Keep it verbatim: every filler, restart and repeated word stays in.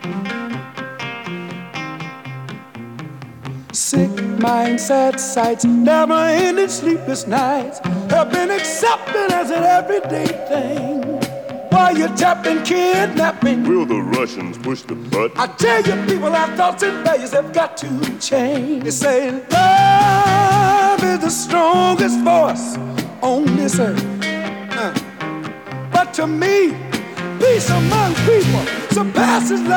Sick mind, sad sights, never-ending sleepless nights have been accepted as an everyday thing. While you're tapping, kidnapping, will the Russians push the button? I tell you, people, our thoughts and values have got to change. They say love is the strongest force on this earth. Uh. But to me, peace among people surpasses love.